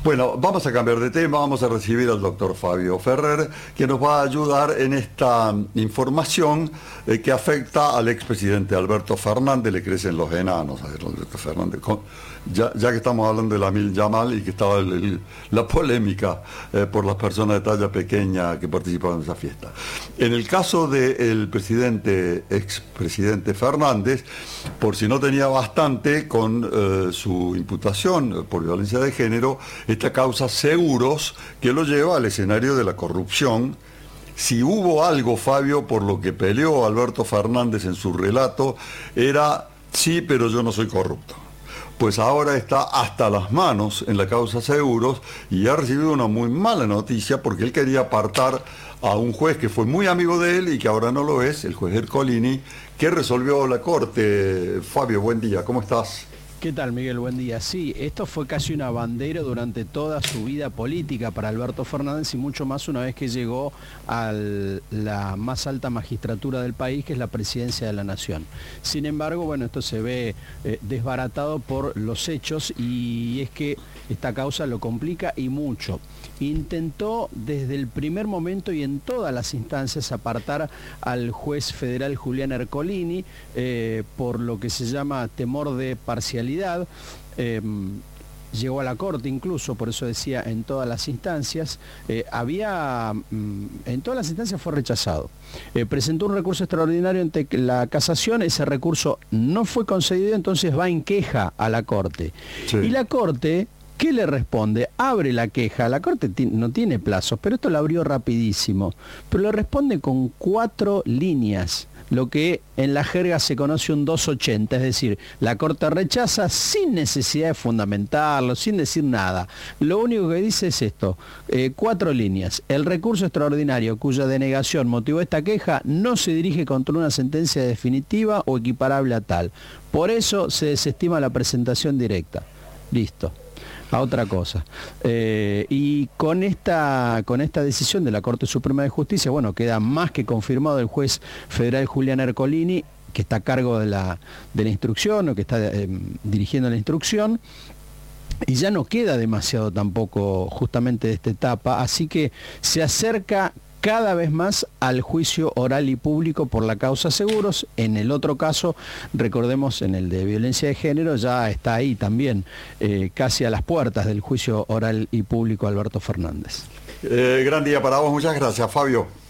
Bueno, vamos a cambiar de tema, vamos a recibir al doctor Fabio Ferrer, que nos va a ayudar en esta información que afecta al expresidente Alberto Fernández. Le crecen los enanos a Alberto Fernández. Ya que estamos hablando de la Mil Yamal y que estaba la polémica por las personas de talla pequeña que participaban en esa fiesta. En el caso del expresidente Fernández, por si no tenía bastante con su imputación por violencia de género, esta causa Seguros que lo lleva al escenario de la corrupción. Si hubo algo, Fabio, por lo que peleó Alberto Fernández en su relato, era sí, pero yo no soy corrupto. Pues ahora está hasta las manos en la causa Seguros y ha recibido una muy mala noticia porque él quería apartar a un juez que fue muy amigo de él y que ahora no lo es, el juez Ercolini, que resolvió la corte. Fabio, buen día, ¿cómo estás? ¿Qué tal, Miguel? Buen día. Sí, esto fue casi una bandera durante toda su vida política para Alberto Fernández y mucho más una vez que llegó a la más alta magistratura del país, que es la presidencia de la Nación. Sin embargo, bueno, esto se ve desbaratado por los hechos y es que esta causa lo complica y mucho. Intentó desde el primer momento y en todas las instancias apartar al juez federal Julián Ercolini por lo que se llama temor de parcialidad. Llegó a la corte incluso, por eso decía en todas las instancias, en todas las instancias fue rechazado. Presentó un recurso extraordinario ante la casación, ese recurso no fue concedido, entonces va en queja a la corte. Sí. Y la corte, ¿qué le responde? Abre la queja, la corte no tiene plazos, pero esto lo abrió rapidísimo, pero le responde con 4 líneas. Lo que en la jerga se conoce un 280, es decir, la Corte rechaza sin necesidad de fundamentarlo, sin decir nada. Lo único que dice es esto, 4 líneas. El recurso extraordinario cuya denegación motivó esta queja no se dirige contra una sentencia definitiva o equiparable a tal. Por eso se desestima la presentación directa. Listo. A otra cosa. Y con esta decisión de la Corte Suprema de Justicia, bueno, queda más que confirmado el juez federal Julián Ercolini, que está a cargo de la instrucción o que está dirigiendo la instrucción, y ya no queda demasiado tampoco justamente de esta etapa, así que se acerca cada vez más al juicio oral y público por la causa Seguros. En el otro caso, recordemos, en el de violencia de género, ya está ahí también, casi a las puertas del juicio oral y público Alberto Fernández. Gran día para vos, muchas gracias, Fabio.